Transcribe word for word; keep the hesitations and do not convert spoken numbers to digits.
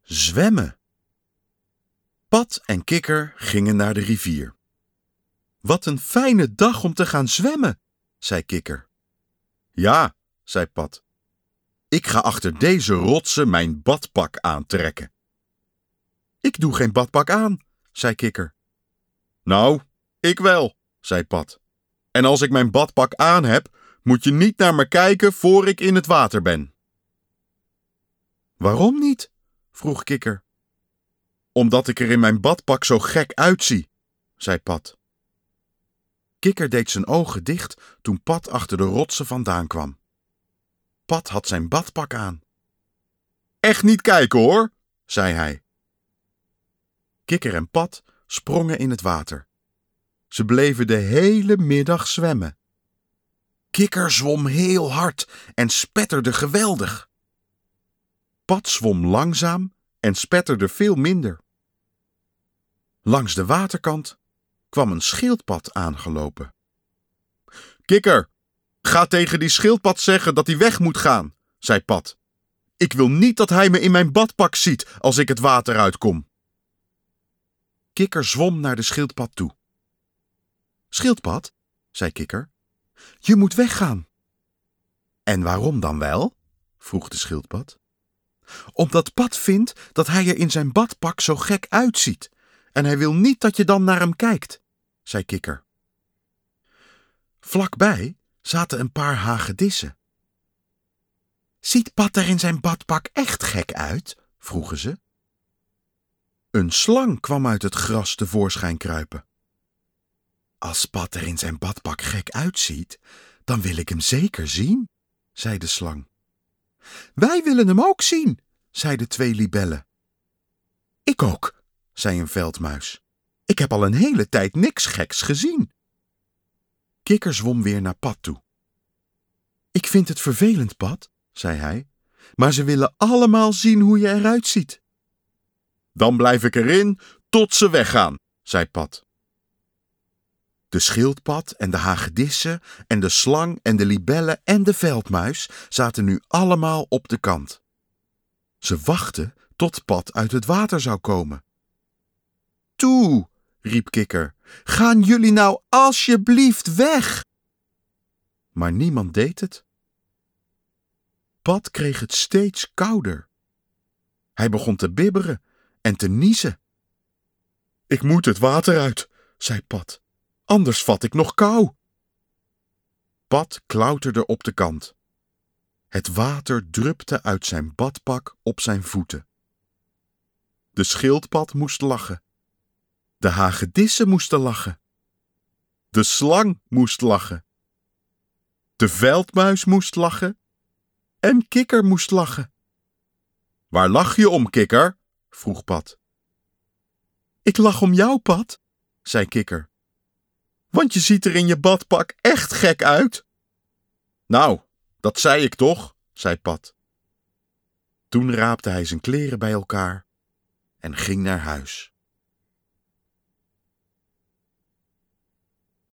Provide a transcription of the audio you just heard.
Zwemmen. Pat en Kikker gingen naar de rivier. Wat een fijne dag om te gaan zwemmen, zei Kikker. Ja, zei Pat. Ik ga achter deze rotsen mijn badpak aantrekken. Ik doe geen badpak aan, zei Kikker. Nou, ik wel, zei Pat. En als ik mijn badpak aan heb, moet je niet naar me kijken voor ik in het water ben. Waarom niet? Vroeg Kikker. Omdat ik er in mijn badpak zo gek uitzie, zei Pat. Kikker deed zijn ogen dicht toen Pat achter de rotsen vandaan kwam. Pat had zijn badpak aan. Echt niet kijken hoor, zei hij. Kikker en Pat sprongen in het water. Ze bleven de hele middag zwemmen. Kikker zwom heel hard en spetterde geweldig. Pat zwom langzaam en spetterde veel minder. Langs de waterkant kwam een schildpad aangelopen. Kikker, ga tegen die schildpad zeggen dat hij weg moet gaan, zei Pat. Ik wil niet dat hij me in mijn badpak ziet als ik het water uitkom. Kikker zwom naar de schildpad toe. Schildpad, zei Kikker, je moet weggaan. En waarom dan wel? Vroeg de schildpad. Omdat Pat vindt dat hij er in zijn badpak zo gek uitziet. En hij wil niet dat je dan naar hem kijkt, zei Kikker. Vlakbij zaten een paar hagedissen. Ziet Pat er in zijn badpak echt gek uit? Vroegen ze. Een slang kwam uit het gras tevoorschijn kruipen. Als Pat er in zijn badpak gek uitziet, dan wil ik hem zeker zien, zei de slang. Wij willen hem ook zien, zeiden twee libellen. Ik ook, zei een veldmuis. Ik heb al een hele tijd niks geks gezien. Kikker zwom weer naar Pat toe. Ik vind het vervelend, Pat, zei hij, maar ze willen allemaal zien hoe je eruit ziet. Dan blijf ik erin tot ze weggaan, zei Pat. De schildpad en de hagedissen en de slang en de libellen en de veldmuis zaten nu allemaal op de kant. Ze wachten tot Pat uit het water zou komen. Toe, riep Kikker, gaan jullie nou alsjeblieft weg? Maar niemand deed het. Pat kreeg het steeds kouder. Hij begon te bibberen en te niezen. Ik moet het water uit, zei Pat, anders vat ik nog kou. Pat klauterde op de kant. Het water drupte uit zijn badpak op zijn voeten. De schildpad moest lachen. De hagedissen moesten lachen. De slang moest lachen. De veldmuis moest lachen. En Kikker moest lachen. Waar lach je om, Kikker? Vroeg Pat. Ik lach om jou, Pat, zei Kikker. Want je ziet er in je badpak echt gek uit. Nou, dat zei ik toch, zei Pat. Toen raapte hij zijn kleren bij elkaar en ging naar huis.